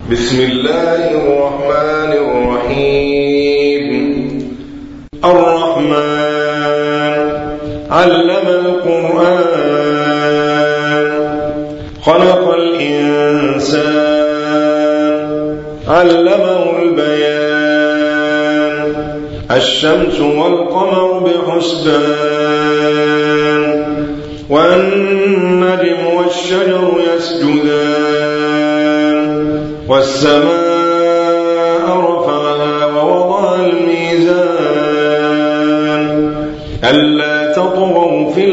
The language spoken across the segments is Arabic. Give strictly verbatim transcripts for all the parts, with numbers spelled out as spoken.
بسم الله الرحمن الرحيم. الرحمن علم القرآن خلق الإنسان علمه البيان الشمس والقمر بحسبان والنجم والشجر يسجدان والسماء رفعها ووضع الميزان ألا تطغوا في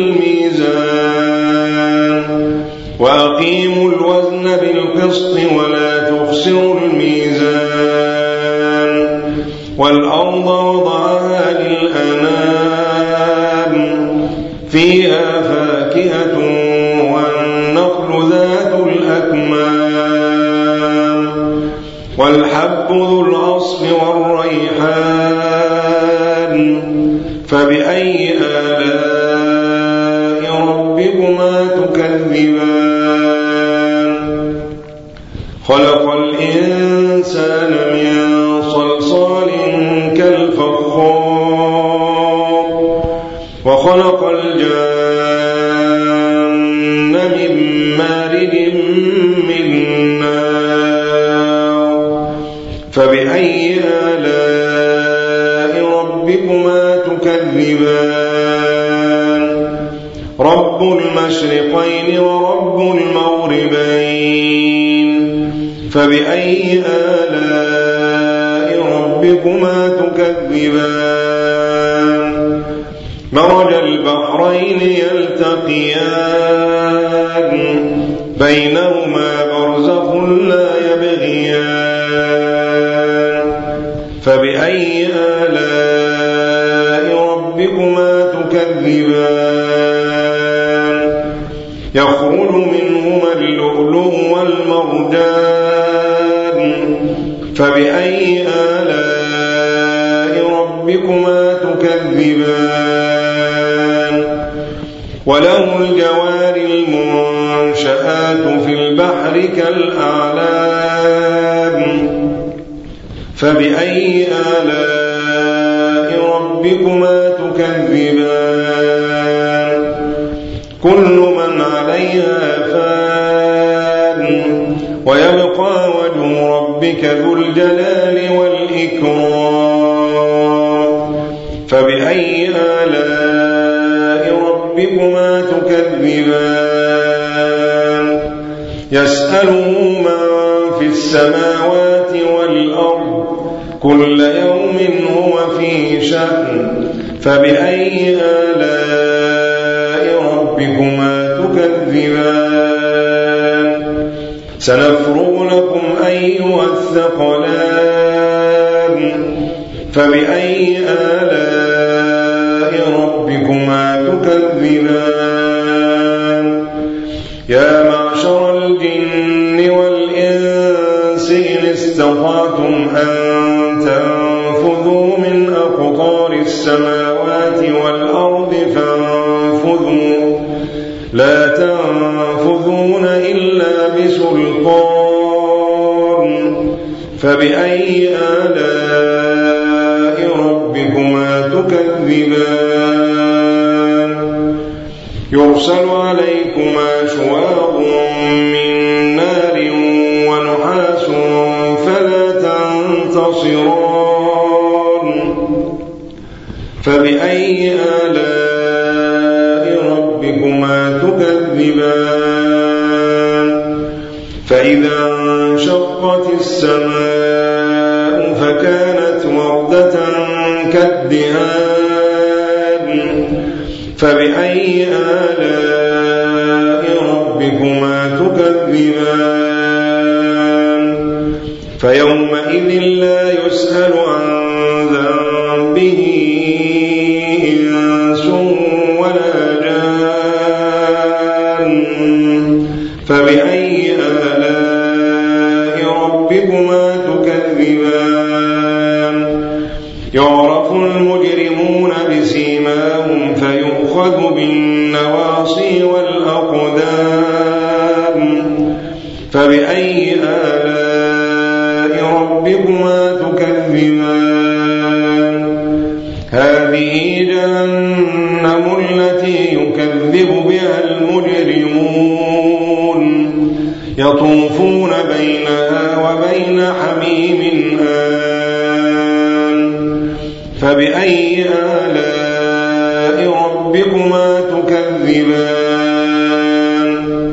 الميزان وأقيموا الوزن بالقسط ولا تخسروا الميزان والأرض وضعها للأنام فيها فاكهة والنخل ذات الأكمام والحب ذو العصف والريحان فبأي آلاء ربكما تكذبان خلق الإنسان من صلصال كالفخار وخلق الجان من مارد من نار فبأي آلاء ربكما تكذبان رب المشرقين ورب المغربين فبأي آلاء ربكما تكذبان مرج البحرين يلتقيان بينهما برزخ لا يبغيان فبأي آلاء ربكما تكذبان يخرج منهما اللؤلؤ والمرجان فبأي آلاء ربكما تكذبان وله الجوار المنشآت في البحر كالأعلام فبأي آلاء ربكما تكذبان كل من عليها فان ويبقى وجه ربك ذو الجلال والإكرام فبأي آلاء ربكما تكذبان يسأله من في السماوات والأرض كل يوم هو في شأن فبأي آلاء ربكما تكذبان سنفرغ لكم أيها الثقلان فبأي آلاء ربكما تكذبان يا معشر الجن والإنس إن استطعتم أن تنفذوا من أقطار السماوات والأرض فانفذوا لا تنفذون إلا بسلطان فبأي آلاء ربكما تكذبان يرسل عليكما شواظ من نار ونحاس فلا تنتصران فبأي آلاء ربكما تكذبان فإذا انشقت السماء فكانت وردة كالدهان فبأي آلاء ربكما تكذبان فيومئذ لا يسأل عن ذنبه إنس ولا جان فبأي آلاء ربكما تكذبان يعرف المجرمون بسيماهم فيؤخذ بالنواصي والأقدام فبأي آلاء ربكما تكذبان هذه جهنم التي يكذب بها المجرمون يطوفون بينها وبين حميم آن فبأي آلاء ربكما تكذبان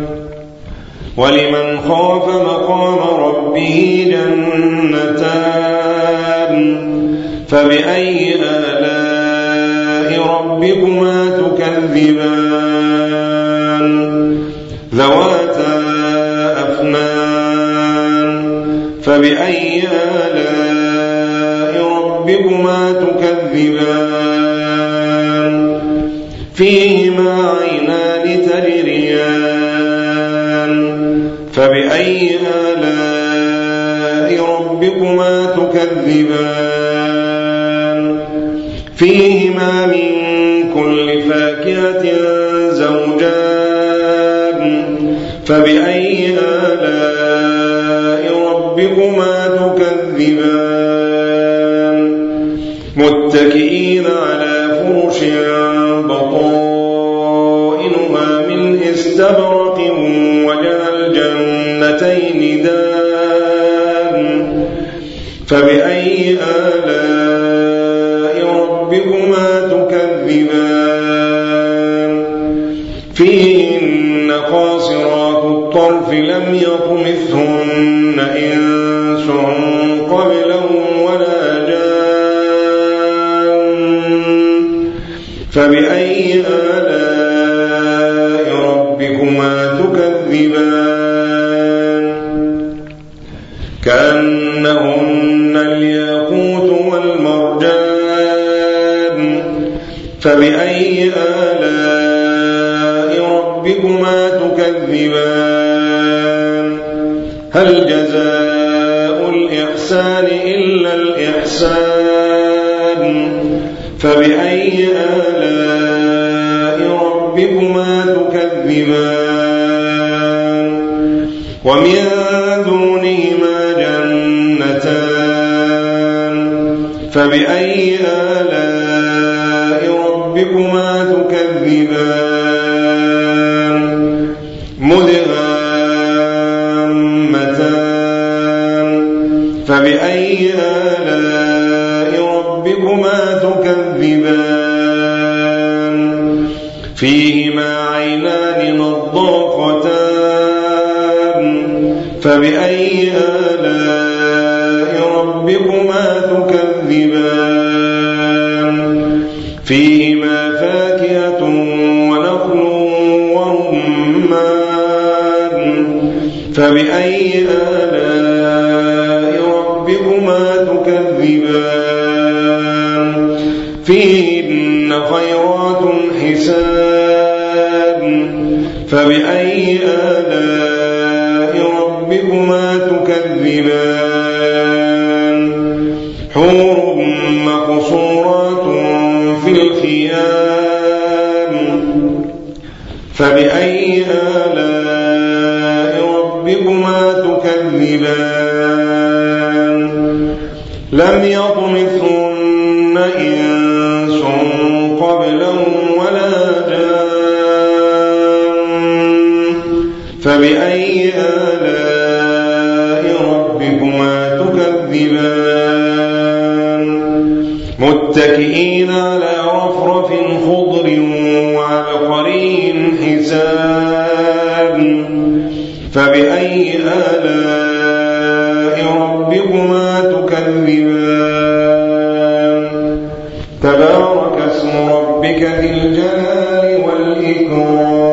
ولمن خاف مقام ربه جنتان فبأي آلاء ربكما تكذبان ذواتا أفنان فبأي آلاء ربكما تكذبان فيهما عينان تجريان فبأي آلاء ربكما تكذبان فيهما من كل فاكهة زوجان فبأي آلاء ربكما تكذبان متكئين على فرش بطائنها من استبرق وجنى الجنتين دان فبأي آلاء ربكما تكذبان فيهن قاصرات الطرف لم يطمثهن إنس قبلهم ولا جان فبأي آلاء ربكما تكذبان كأنهن الياقوت والمرجان فبأي آلاء ربكما تكذبان هل جزاء الإحسان إلا الإحسان فبأي آلاء ربكما تكذبان ومن دونهما جنتان فبأي آلاء ربكما تكذبان مدهامتان فبأي آلاء ربكما تكذبان فيهما عينان نضاختان فبأي آلاء ربكما تكذبان فيهما فاكهة ونخل ورمان فبأي آلاء ربكما تكذبان فيهن خيرات حسان فبأي آلاء ربكما تكذبان حور مقصورات في الخيام فبأي آلاء ربكما تكذبان لم يطمثهن إنس قبلهم ولا جان فبأي آلاء ربكما تكذبان متكئين على رفرف خضر وعبقري حسان فبأي آلاء ربكما تكذبان تبارك اسم ربك ذي الجلال والإكرام